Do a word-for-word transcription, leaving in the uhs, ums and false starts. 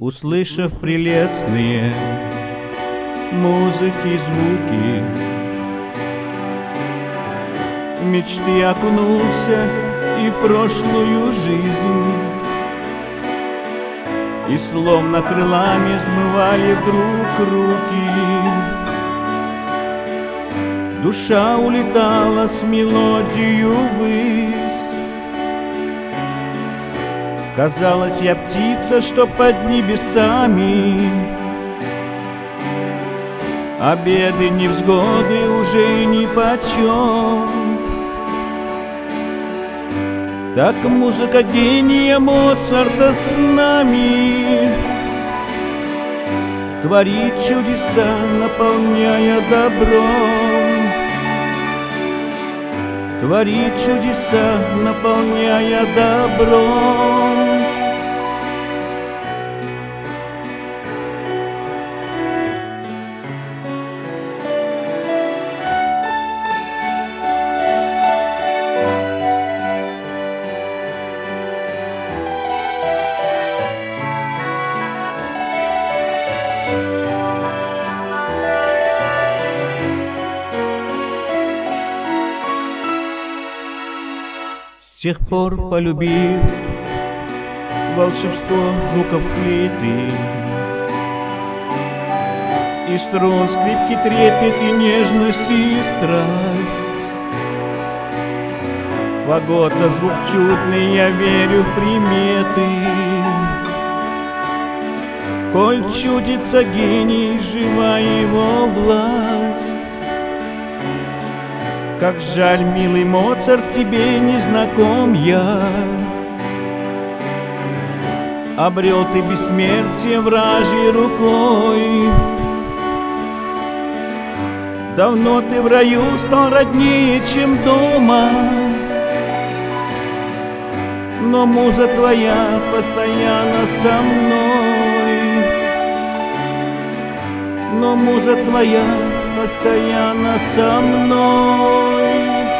Услышав прелестные музыки, звуки, мечты окунулся и в прошлую жизнь, и словно крылами взмывали вдруг руки. Душа улетала с мелодию ввысь. Казалось, я птица, что под небесами, а беды, невзгоды уже нипочем. Так музыка гения Моцарта с нами творит чудеса, наполняя добром. Творит чудеса, наполняя добром. С тех пор, полюбив волшебство звуков флейты и струн, скрипки, трепет и нежность и страсть, фагота звук чудный, я верю в приметы. Коль чудится гений, жива его власть. Как жаль, милый Моцарт, тебе не знаком я. Обрел ты бессмертие вражьей рукой. Давно ты в раю стал роднее, чем дома, но муза твоя постоянно со мной. Но муза твоя постоянно со мной.